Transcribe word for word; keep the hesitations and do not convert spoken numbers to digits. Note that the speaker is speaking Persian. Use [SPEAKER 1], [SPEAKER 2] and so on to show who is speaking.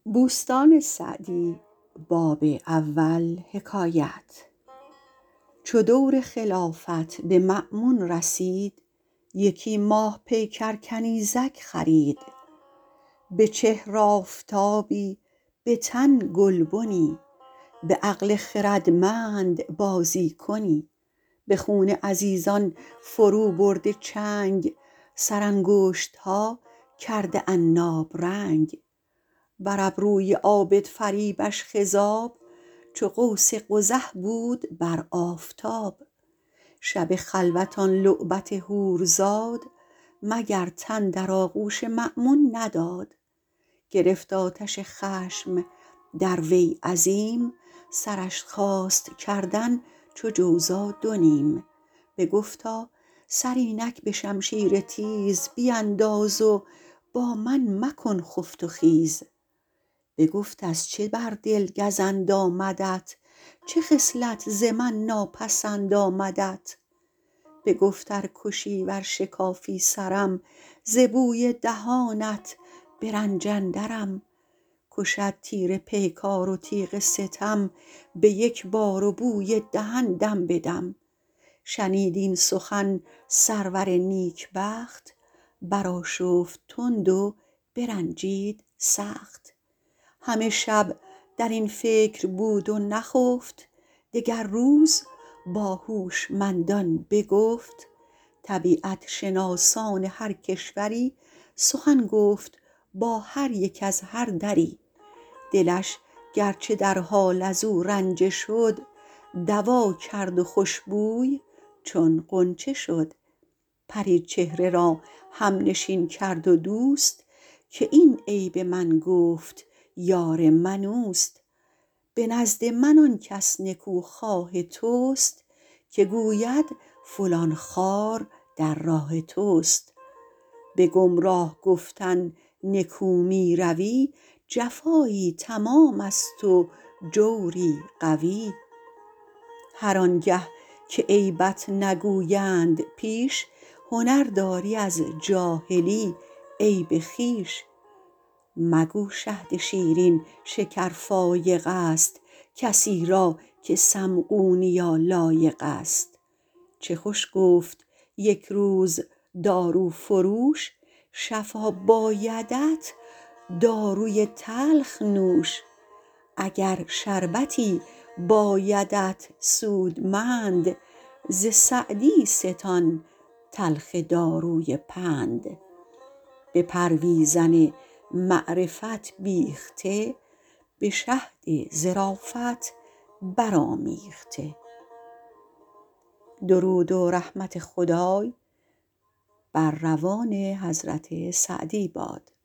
[SPEAKER 1] چو دور خلافت به مأمون رسید یکی ماه پیکر کنیزک خرید به چهر آفتابی به تن گلبنی به عقل خردمند بازی کنی به خون عزیزان فرو برده چنگ سرانگشتها کرده عناب رنگ بر ابروی عابد فریبش خضاب چو قوس قزح بود بر آفتاب شب خلوت آن لعبت حورزاد مگر تن در آغوش مأمون نداد گرفت آتش خشم در وی عظیم سرش خواست کردن چو جوزا دو نیم بگفتا سر اینک به شمشیر تیز بینداز و با من مکن خفت و خیز بگفت از چه بر دل گزند آمدت چه خصلت ز من ناپسند آمدت بگفت ار کشی ور شکافی سرم ز بوی دهانت به رنج اندرم کشد تیر پیکار و تیغ ستم به یک بار و بوی دهن دم به دم شنید این سخن سرور نیکبخت برآشفت تند و برنجید سخت همه شب در این فکر بود و نخفت دگر روز با هوشمندان بگفت طبیعت شناسان هر کشوری سخن گفت با هر یک از هر دری دلش گرچه در حال ازو رنجه شد دوا کرد و خوش بوی چون غنچه شد پری چهره را همنشین کرد و دوست که این عیب من گفت یار من اوست به نزد من آن کس نکوخواه توست که گوید فلان خار در راه توست به گمراه گفتن نکو می روی جفایی تمام است و جوری قوی هر آنگه که عیبت نگویند پیش هنر داری از جاهلی عیب خویش مگو شهد شیرین شکر فایق است کسی را که سمعونیا لایق است چه خوش گفت یک روز داروفروش شفا بایدت داروی تلخ نوش اگر شربتی بایدت سودمند ز سعدی ستان تلخ داروی پند به پرویزن معرفت بیخته به شهد ظرافت برآمیخته درود و رحمت خدای بر روان حضرت سعدی باد